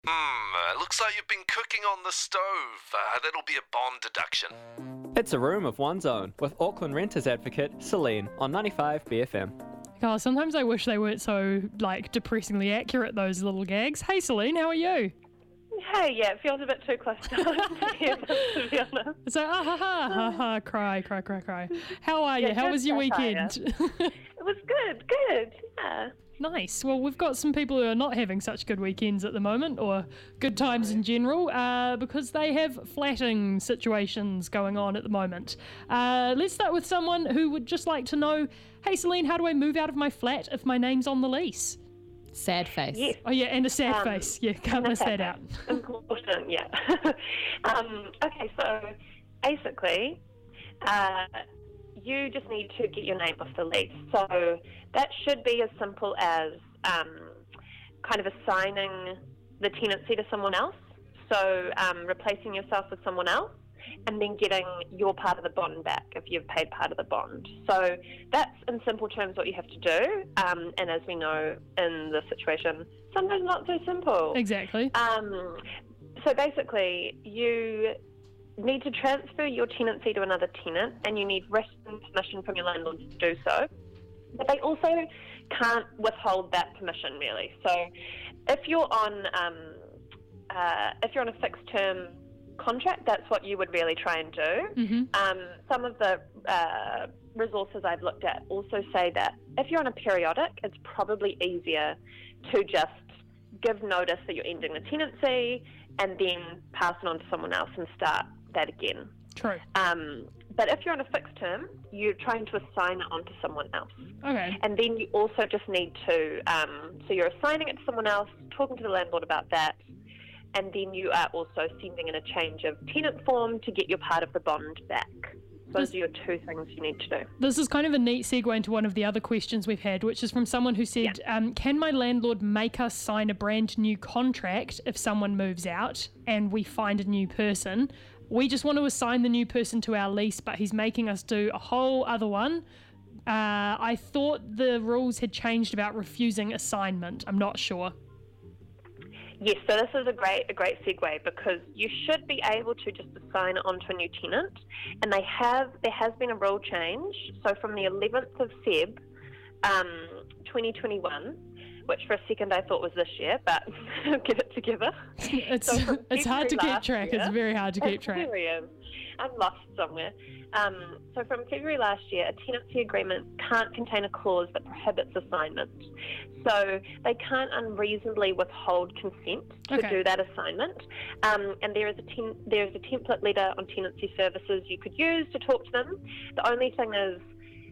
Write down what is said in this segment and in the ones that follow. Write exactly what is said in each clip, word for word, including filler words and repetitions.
Hmm, it looks like you've been cooking on the stove. Uh, that'll be a bond deduction. It's a room of one's own with Auckland Renters Advocate Celine on ninety-five B F M. God, sometimes I wish they weren't so, like, depressingly accurate, those little gags. Hey, Celine, how are you? Hey, yeah, it feels a bit too close to home, to be honest. So, ah, ha, ha, ha, ha, cry, cry, cry, cry. How are you? Yeah, how good was your satire. weekend? It was good, good, yeah. Nice. Well, we've got some people who are not having such good weekends at the moment, or good times in general, uh, because they have flatting situations going on at the moment. Uh, let's start with someone who would just like to know, hey, Celine, how do I move out of my flat if my name's on the lease? Sad face. Yes. Oh, yeah, and a sad Um, face. Yeah, can't miss that out. Important, yeah. um, okay, so basically, uh, you just need to get your name off the lease. So that should be as simple as um, kind of assigning the tenancy to someone else. So um, replacing yourself with someone else, and then getting your part of the bond back if you've paid part of the bond. So that's, in simple terms, what you have to do. Um, and as we know in this situation, sometimes not so simple. Exactly. Um, so basically, you need to transfer your tenancy to another tenant, and you need written permission from your landlord to do so. But they also can't withhold that permission, really. So if you're on um, uh, if you're on a fixed term contract, that's what you would really try and do. Mm-hmm. Um, some of the uh, resources I've looked at also say that if you're on a periodic, it's probably easier to just give notice that you're ending the tenancy and then pass it on to someone else and start that again. True. Um, but if you're on a fixed term, you're trying to assign it onto someone else. Okay. And then you also just need to, um, so you're assigning it to someone else, talking to the landlord about that, and then you are also sending in a change of tenant form to get your part of the bond back. Those are your two things you need to do. This is kind of a neat segue into one of the other questions we've had, which is from someone who said, Yeah. um, can my landlord make us sign a brand new contract if someone moves out and we find a new person? We just want to assign the new person to our lease, but he's making us do a whole other one. Uh, I thought the rules had changed about refusing assignment. I'm not sure. Yes, so this is a great a great segue because you should be able to just assign it onto a new tenant, and they have there has been a rule change. So from the eleventh of February, um, twenty twenty-one, which for a second I thought was this year, but get it together. It's So from it's hard to February keep last track. year- It's very hard to keep It track. really is. I'm lost somewhere. Um, so from February last year, a tenancy agreement can't contain a clause that prohibits assignment. So they can't unreasonably withhold consent to Okay. do that assignment. Um, and there is a ten- there is a template letter on tenancy services you could use to talk to them. The only thing is,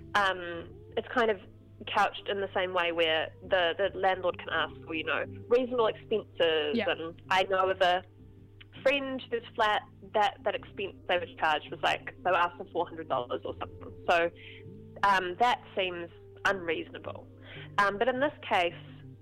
um, it's kind of couched in the same way where the, the landlord can ask for, you know, reasonable expenses. Yeah. And I know of a friend whose flat, that, that expense they were charged was like, they were asked for four hundred dollars or something. So um, that seems unreasonable. Um, but in this case,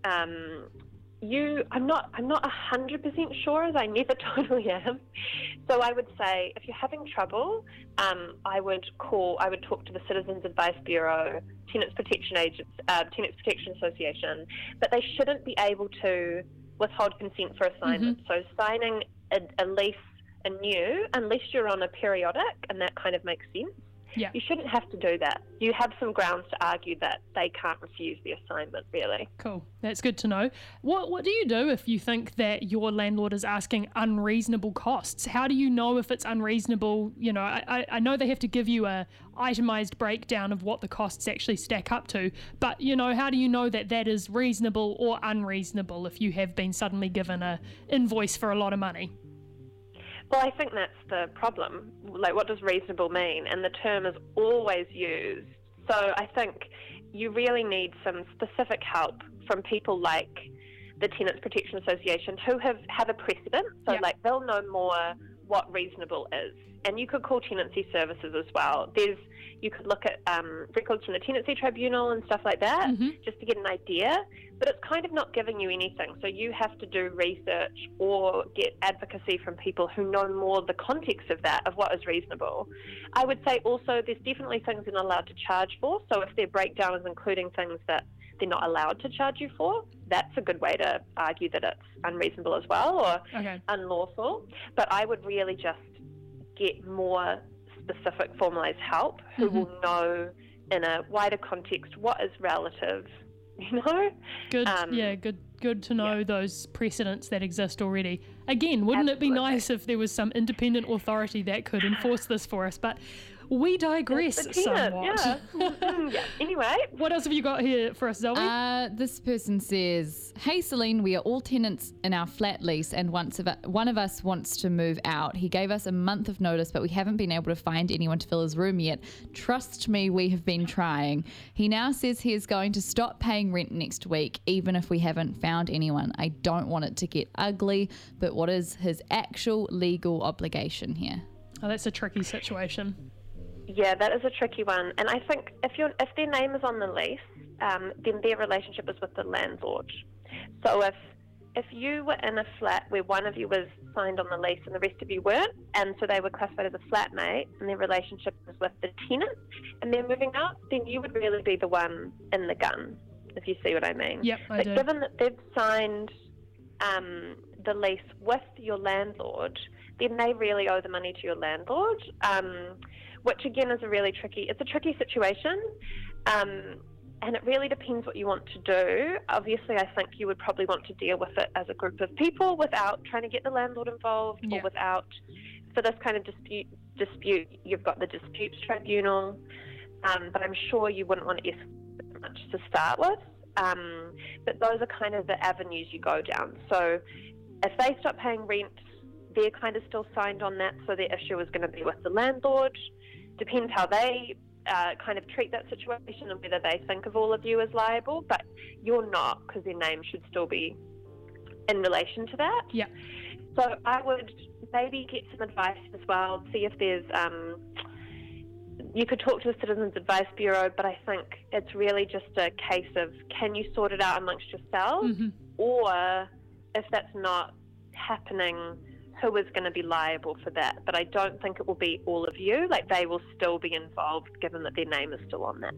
um, you, I'm not, I'm not one hundred percent sure, as I never totally am. So I would say if you're having trouble, um, I would call, I would talk to the Citizens Advice Bureau, Tenants Protection Agents, uh, Tenants Protection Association, but they shouldn't be able to withhold consent for assignment. Mm-hmm. So signing a, a lease anew, unless you're on a periodic, and that kind of makes sense, Yeah. you shouldn't have to do that. You have some grounds to argue that they can't refuse the assignment, really. Cool. That's good to know. What What do you do if you think that your landlord is asking unreasonable costs? How do you know if it's unreasonable? You know, I, I- I know they have to give you a itemized breakdown of what the costs actually stack up to, but, you know, how do you know that that is reasonable or unreasonable if you have been suddenly given a invoice for a lot of money? Well, I think that's the problem. Like, what does reasonable mean? And the term is always used. So I think you really need some specific help from people like the Tenants Protection Association who have, have a precedent. So, Yep. like, they'll know more what reasonable is. And you could call tenancy services as well. There's, you could look at um, records from the Tenancy Tribunal and stuff like that, Mhm. just to get an idea. But it's kind of not giving you anything. So you have to do research or get advocacy from people who know more the context of that, of what is reasonable. I would say also there's definitely things you're not allowed to charge for. So if their breakdown is including things that they're not allowed to charge you for. That's a good way to argue that it's unreasonable as well, or Okay. unlawful. But I would really just get more specific formalised help who Mm-hmm. will know in a wider context what is relative, you know? Good, Um, yeah, good, good to know those precedents that exist already. Again, wouldn't it be Absolutely. nice if there was some independent authority that could enforce this for us? But we digress The tenant, somewhat. yeah. Mm, yeah. Anyway, What else have you got here for us, Zoe? Uh, this person says, "Hey Celine, we are all tenants in our flat lease, and once of one of us wants to move out. He gave us a month of notice, but we haven't been able to find anyone to fill his room yet. Trust me, we have been trying. He now says he is going to stop paying rent next week, even if we haven't found anyone. I don't want it to get ugly, but what is his actual legal obligation here?" Oh, that's a tricky situation. yeah, that is a tricky one. And I think if you're, if their name is on the lease, um, then their relationship is with the landlord. So if if you were in a flat where one of you was signed on the lease and the rest of you weren't, and so they were classified as a flatmate and their relationship was with the tenant and they're moving out, then you would really be the one in the gun, if you see what I mean. Yep, I but do. given that they've signed um, the lease with your landlord, then they really owe the money to your landlord, um, which again is a really tricky, it's a tricky situation. Um, and it really depends what you want to do. Obviously, I think you would probably want to deal with it as a group of people without trying to get the landlord involved, Yeah. or without, for this kind of dispute, dispute you've got the disputes tribunal, um, but I'm sure you wouldn't want to escalate much to start with. Um, but those are kind of the avenues you go down. So if they stop paying rent, they're kind of still signed on that, so their issue is going to be with the landlord. Depends how they uh, kind of treat that situation and whether they think of all of you as liable, but you're not, because their name should still be in relation to that. Yeah. So I would maybe get some advice as well, see if there's, um, you could talk to the Citizens Advice Bureau, but I think it's really just a case of, can you sort it out amongst yourselves? Mhm. Or if that's not happening, who is going to be liable for that? But I don't think it will be all of you. Like, they will still be involved, given that their name is still on that.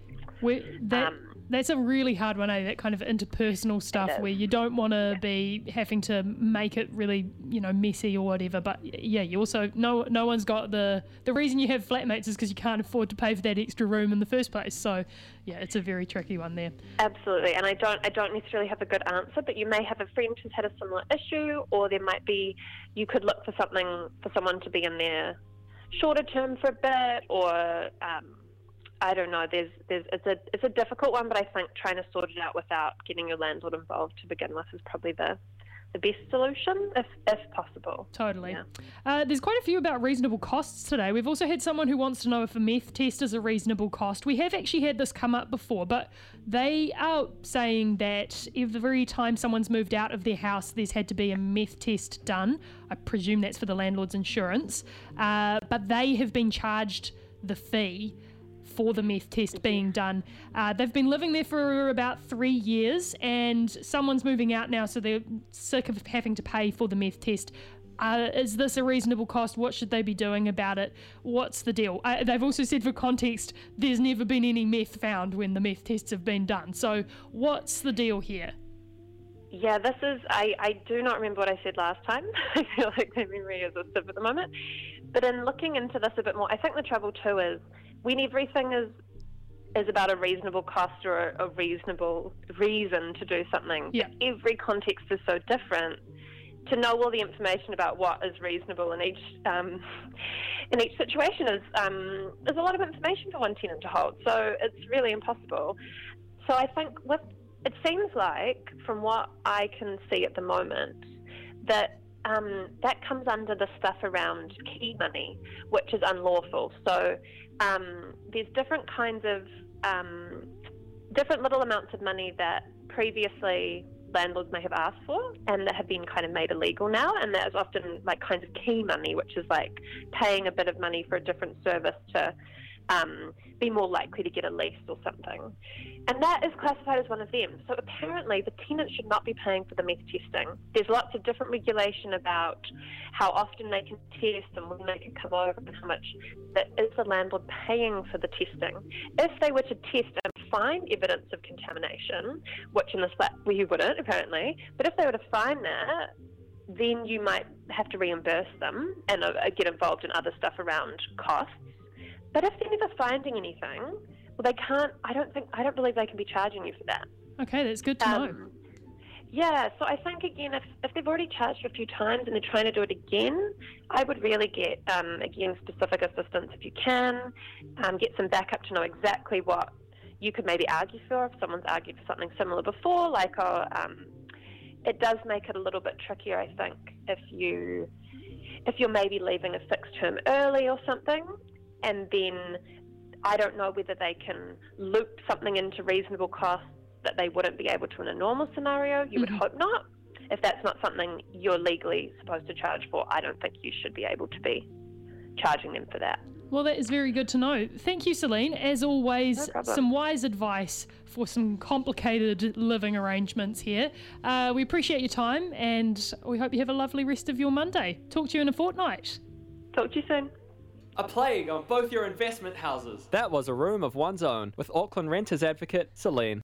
We, that, Um, that's a really hard one, eh? That kind of interpersonal stuff is. where you don't want to be having to make it really, you know, messy or whatever. But yeah, you also, no no one's got the, the reason you have flatmates is because you can't afford to pay for that extra room in the first place. So yeah, it's a very tricky one there. Absolutely, and I don't I don't necessarily have a good answer, but you may have a friend who's had a similar issue, or there might be, you could look for something for someone to be in there shorter term for a bit, or um, I don't know. There's there's it's a it's a difficult one, but I think trying to sort it out without getting your landlord involved to begin with is probably the the best solution, if if possible. Totally. Yeah. Uh, there's quite a few about reasonable costs today. We've also had someone who wants to know if a meth test is a reasonable cost. We have actually had this come up before, but they are saying that every time someone's moved out of their house, there's had to be a meth test done. I presume that's for the landlord's insurance. Uh, but they have been charged the fee for the meth test being done. Uh, they've been living there for about three years and someone's moving out now, so they're sick of having to pay for the meth test. Uh, is this a reasonable cost? What should they be doing about it? What's the deal? Uh, they've also said, for context, there's never been any meth found when the meth tests have been done. So what's the deal here? Yeah, this is, I, I do not remember what I said last time. I feel like my memory is a sieve at the moment. But in looking into this a bit more, I think the trouble too is when everything is is about a reasonable cost or a, a reasonable reason to do something, Yeah. every context is so different. To know all the information about what is reasonable in each um, in each situation is um, is a lot of information for one tenant to hold. So it's really impossible. So I think with it seems like, from what I can see at the moment, that um, that comes under the stuff around key money, which is unlawful. So um, there's different kinds of, um, different little amounts of money that previously landlords may have asked for and that have been kind of made illegal now, and that is often like kinds of key money, which is like paying a bit of money for a different service to um, be more likely to get a lease or something. And that is classified as one of them. So apparently the tenant should not be paying for the meth testing. There's lots of different regulation about how often they can test and when they can come over and how much that is the landlord paying for the testing. If they were to test and find evidence of contamination, which in this flat well, you wouldn't apparently, but if they were to find that, then you might have to reimburse them and uh, get involved in other stuff around costs. But if they're never finding anything, well, they can't. I don't think. I don't believe they can be charging you for that. Okay, that's good to Um, know. Yeah, so I think again, if, if they've already charged you a few times and they're trying to do it again, I would really get um, again specific assistance if you can. Um, get some backup to know exactly what you could maybe argue for if someone's argued for something similar before. Like, oh, um, it does make it a little bit trickier, I think, if you if you're maybe leaving a fixed term early or something, and then I don't know whether they can loop something into reasonable costs that they wouldn't be able to in a normal scenario. You would Mhm. hope not. If that's not something you're legally supposed to charge for, I don't think you should be able to be charging them for that. Well, that is very good to know. Thank you, Celine. As always, No problem. some wise advice for some complicated living arrangements here. Uh, we appreciate your time and we hope you have a lovely rest of your Monday. Talk to you in a fortnight. Talk to you soon. A plague on both your investment houses. That was A Room of One's Own with Auckland Renters Advocate Celine.